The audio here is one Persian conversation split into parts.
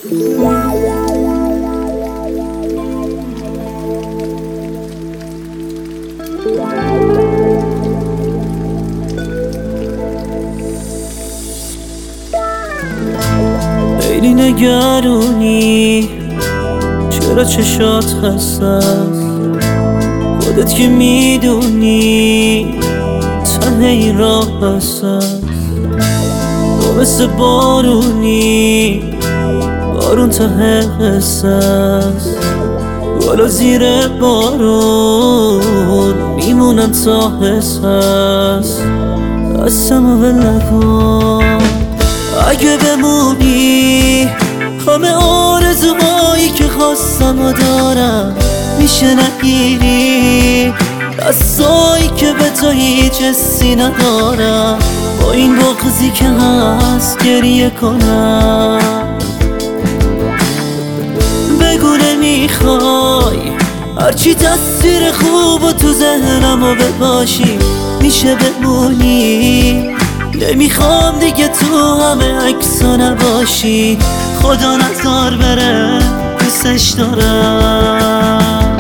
خیلی نگرونی چرا چشات خسته است، خودت که میدونی ته این راه هست. تو مثل بارونی، بارون ته قصه است. بالا زیر بارون میمونم تا حس هست. دستمو ول نکن اگه بمونی، همه آرزوهایی که خواستم و دارم میشه نگیری. دستایی که به تو هیچ حسی ندارم، با این بغضی که هست گریه کنم. بگو نمیخوای هرچی تصویر خوب و تو ذهنمو بباشی میشه بمونی. نمیخوام دیگه تو همه عکسا نباشی، خدا نذار بره دوستش دارم.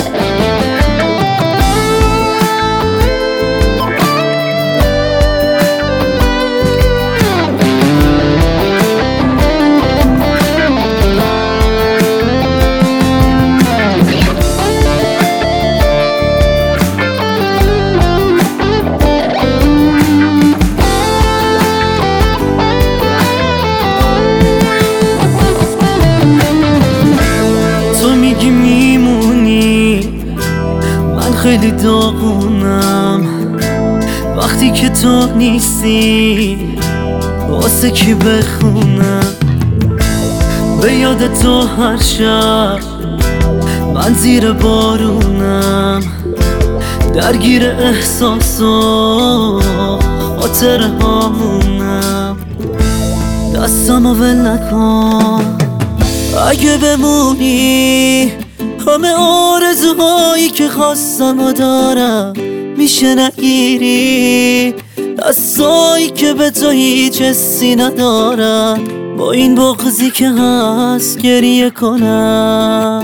خیلی داغونم وقتی که تو نیستی، واسه کی بخونم به یاد تو هر شب. من زیر بارونم درگیر احساس و خاطر هامونم. دستمو ول نکن اگه بمونی، همه آرزوهایی که خواستم و دارم میشه نگیری. دستایی که به تو هیچ حسی ندارم، با این بغضی که هست گریه کنم.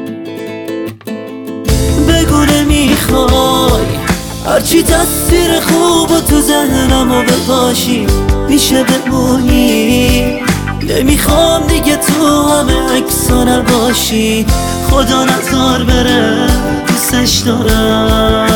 بگو نمیخوای هرچی تصویر خوب و تو ذهنمو بباشی میشه بمونی. نمیخوام دیگه تو همه عکسا نباشی، خدا نذار بره دوستش دارم.